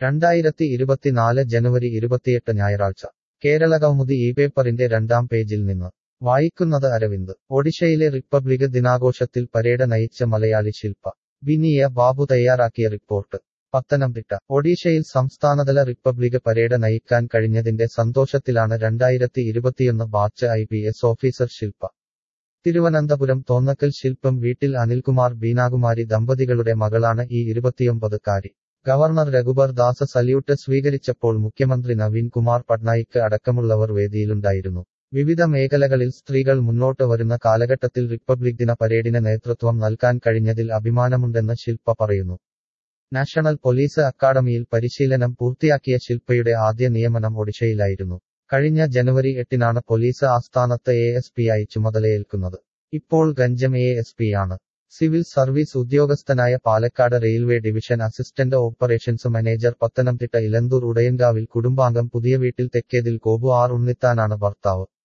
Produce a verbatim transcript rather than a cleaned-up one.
രണ്ടായിരത്തി ഇരുപത്തിനാല് ജനുവരി ഇരുപത്തിയെട്ട് ഞായറാഴ്ച കേരള കൗമുദി ഈ പേപ്പറിന്റെ രണ്ടാം പേജിൽ നിന്ന് വായിക്കുന്നത് അരവിന്ദ്. ഒഡീഷയിലെ റിപ്പബ്ലിക് ദിനാഘോഷത്തിൽ പരേഡ് നയിച്ച മലയാളി ശില്പ ബിനിയ ബാബു തയ്യാറാക്കിയ റിപ്പോർട്ട്. പത്തനംതിട്ട. ഒഡീഷയിൽ സംസ്ഥാനതല റിപ്പബ്ലിക് പരേഡ് നയിക്കാൻ കഴിഞ്ഞതിന്റെ സന്തോഷത്തിലാണ് രണ്ടായിരത്തി ഇരുപത്തിയൊന്ന് batch I P S officer Shilpa. Thiruvananthapuram Thonnakkal Shilpam വീട്ടിൽ അനിൽകുമാർ ബീനാകുമാരി ദമ്പതികളുടെ മകളാണ് ഈ ഇരുപത്തിയൊമ്പതുകാരി. ഗവർണർ രഘുബർ ദാസ് സല്യൂട്ട് സ്വീകരിച്ചപ്പോൾ മുഖ്യമന്ത്രി നവീൻ കുമാർ പട്നായിക് അടക്കമുള്ളവർ വേദിയിലുണ്ടായിരുന്നു. വിവിധ മേഖലകളിൽ സ്ത്രീകൾ മുന്നോട്ട് വരുന്ന കാലഘട്ടത്തിൽ റിപ്പബ്ലിക് ദിന പരേഡിന് നേതൃത്വം നൽകാൻ കഴിഞ്ഞതിൽ അഭിമാനമുണ്ടെന്ന് ശില്പ പറയുന്നു. നാഷണൽ പോലീസ് അക്കാഡമിയിൽ പരിശീലനം പൂർത്തിയാക്കിയ ശില്പയുടെ ആദ്യ നിയമനം ഒഡീഷയിലായിരുന്നു. കഴിഞ്ഞ ജനുവരി എട്ടിനാണ് പോലീസ് ആസ്ഥാനത്ത് എ എസ് പി ആയി ചുമതലയേൽക്കുന്നത്. ഇപ്പോൾ ഗഞ്ചം എ എസ് പി ആണ്. സിവിൽ സർവീസ് ഉദ്യോഗസ്ഥനായ Palakkad railway division assistant operations manager. Pathanamthitta Elanthoor ഉടയൻകാവിൽ കുടുംബാംഗം പുതിയ വീട്ടിൽ തെക്കേതിൽ കോബു ആർ ഉണ്ണിത്താനാണ് ഭർത്താവ്.